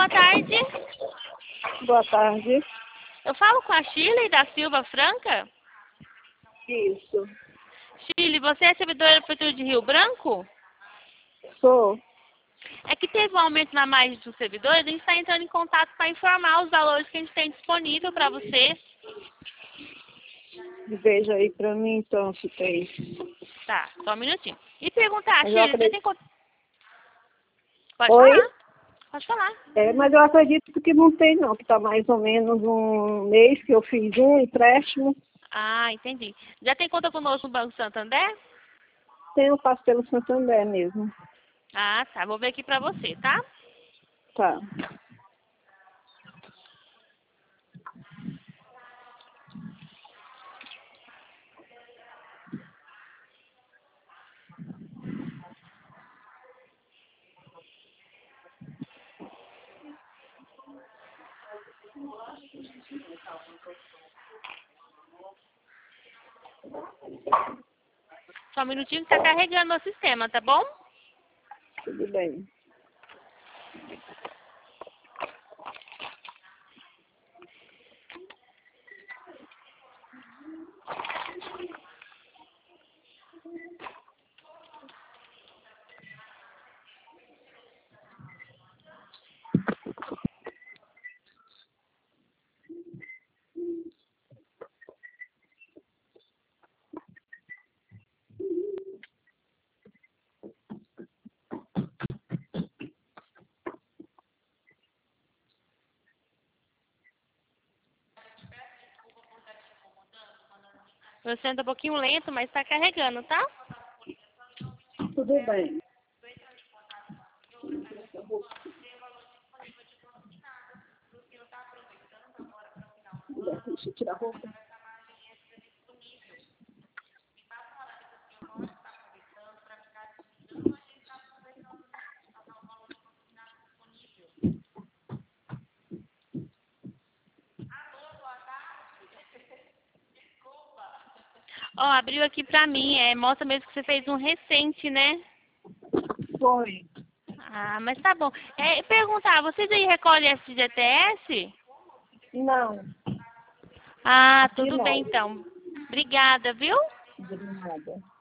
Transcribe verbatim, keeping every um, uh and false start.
boa tarde. Boa tarde. Eu falo com a Shirley da Silva Franca. Isso. Shirley, você é servidora da Prefeitura de Rio Branco? Sou. É que teve um aumento na margem dos servidores, a gente está entrando em contato para informar os valores que a gente tem disponível para você. Veja aí pra mim então se tem. Tá, só um minutinho. E perguntar, Mas eu Shirley, você acredito... tem conta? Pode Oi? falar, pode falar. É, mas eu acredito que não tem não, que tá mais ou menos um mês que eu fiz um empréstimo. Ah, entendi. Já tem conta conosco no Banco Santander? Tenho, passo pelo Santander mesmo. Ah, tá. Vou ver aqui pra você, tá? Tá. Só um minutinho que tá carregando o sistema, tá bom? Tudo bem. Você anda um pouquinho lento, mas tá carregando, tá? Tudo bem. Deixa eu tirar a roupa. Ó, abriu aqui pra mim, é, mostra mesmo que você fez um recente, né? Foi. Ah, mas tá bom. É, perguntar, vocês aí recolhem F G T S? Não. Ah, Aqui tudo não. bem então. Obrigada, viu? De nada.